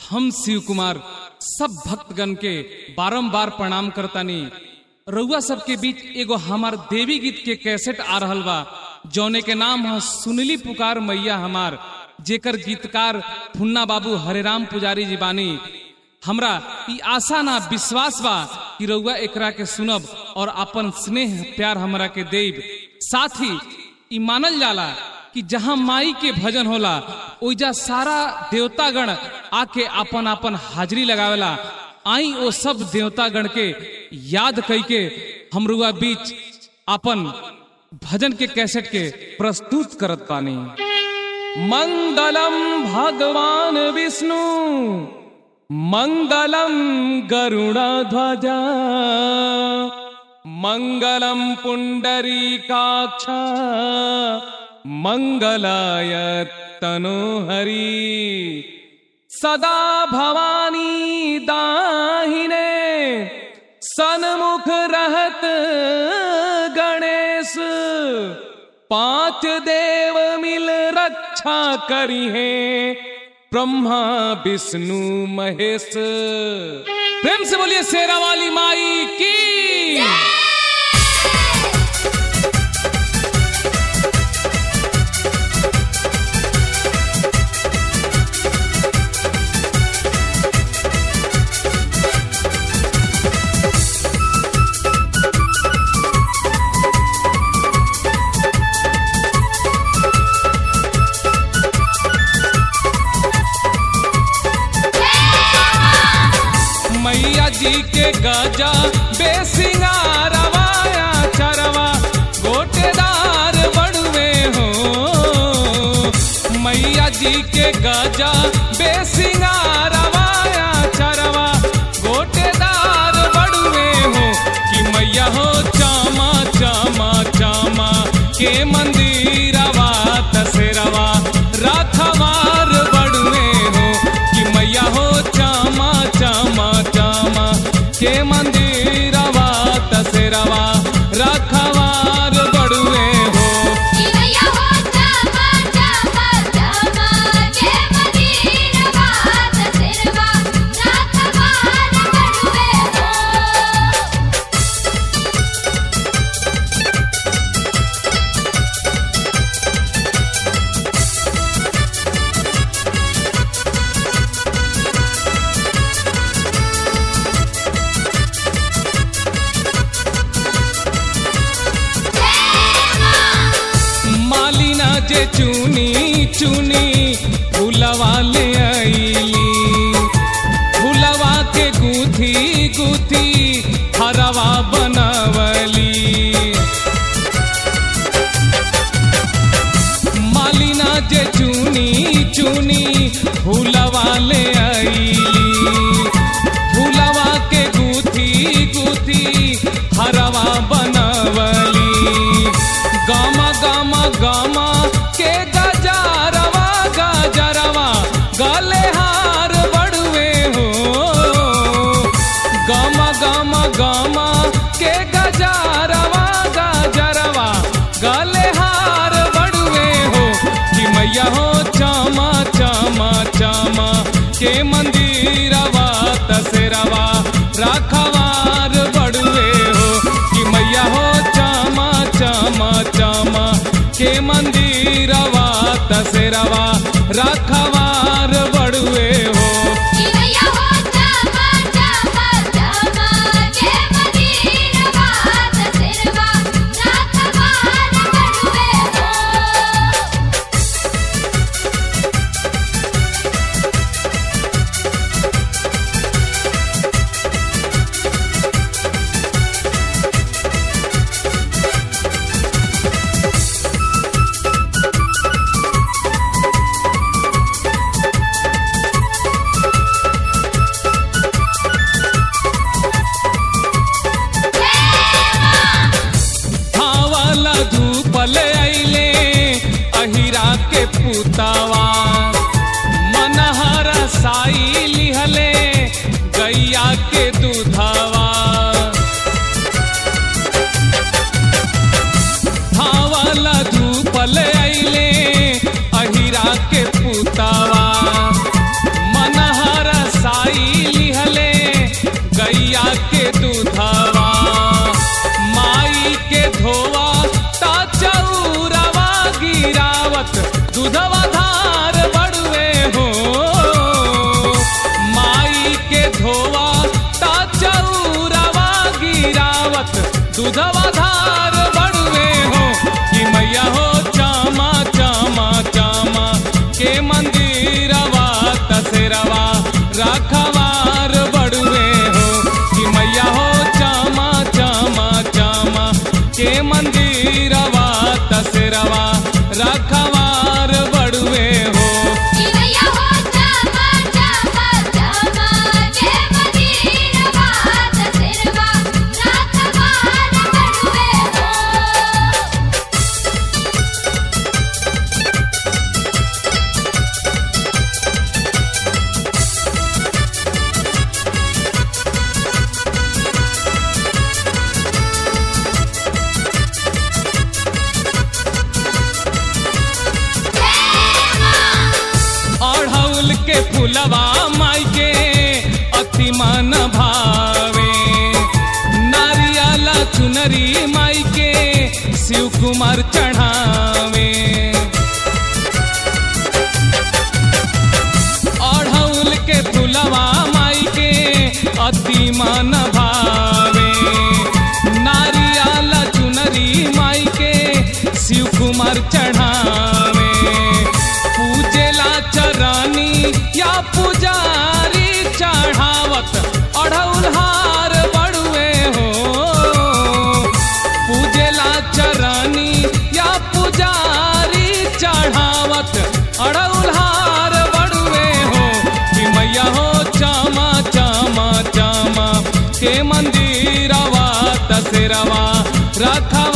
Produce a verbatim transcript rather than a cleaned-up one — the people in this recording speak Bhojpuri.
हम शिव कुमार सब भक्तगण के बारंबार प्रणाम करतानी। रउआ सबके बीच एगो हमार देवी गीत के कैसेट आ रहल बा, जौने के नाम है सुनली पुकार मैया हमार, जेकर गीतकार फुन्ना बाबू हरेराम पुजारी जी बानी। हमरा ई आशा ना विश्वास बा कि रउआ एकरा के सुनब और अपन स्नेह प्यार हमरा के देब। साथ ही ई मानल जाला कि जहां माई के भजन होला ओइजा सारा देवतागण आके अपन अपन हाजिरी लगावेला। आई ओ सब देवतागण के याद कई के हम रुआ बीच अपन भजन के कैसेट के प्रस्तुत करत पानी। मंगलम भगवान विष्णु मंगलम गरुड़ध्वजा मंगलम पुंडरीकाक्ष मंगलाय तनोहरि। सदा भवानी दाहिने सन्मुख रहत गणेश, पांच देव मिल रक्षा करी है ब्रह्मा विष्णु महेश। प्रेम से बोलिए शेरा वाली माई की। मैया जी के गजा बेसिंगारवा चरवा गोटेदार बड़ुए हो। मैया जी के गजा बेसिंगारवा चरवा गोटेदार बड़ुए हो। कि मैया हो चामा चामा चामा के मंदिरवा तसेरवा राखवार बड़ुए हो। कि मैया हो चामा चामा चामा के मंदिरवा तसेरवा रखवार बड़ुए हो। कि मैया हो चामा चामा चामा के मंदिरवा तसेरवा रखवार बड़ुए हो। जे चुनी चुनी फूलवा ले आईली, फूलवा के गुथी गुथी हरवा बनवली। मालिना जे चुनी चुनी फूलवा ले आईली, फूलवा के गुथी गुथी हरवा बनवली। गामा गामा गामा के गजरवा गजरवा गले हार बड़ुए हो। गामा गामा गामा के गजरवा गजरवा गले हार बड़ुए हो। कि मैया हो चामा चामा चामा के मंदिरवा तसेरवा राखवार बड़ुए हो। कि मैया हो चामा चामा चामा के मंदिरवा तसेरवा रखवार बड़ुए हो। कि मैया हो चामा चामा चामा के मंदिरवा तसेरवा रखवार बड़ुए हो। धूपले आइले अहिरा के पुतावा, मनहर साई लिहले गैया के दूधवा। धावला धूपले आइले अहिरा के पुतावा, मनहर फुलवा माई के अति मन भावे नारियाला चुनरी माई के शिव कुमार चढ़ावे अढ़ौल के फुलवा माई के अति मन भावे नारियाला चुनरी माई के शिव कुमार चढ़ावे पूजेला चरानी या पुजारी चढ़ावत अढ़ौल हार बड़ुए हो पूजेला चरानी या पुजारी चढ़ावत अढ़ौल हार बड़ुए हो कि मैया हो चामा चामा चामा के मंदिरवा दशरवा रखा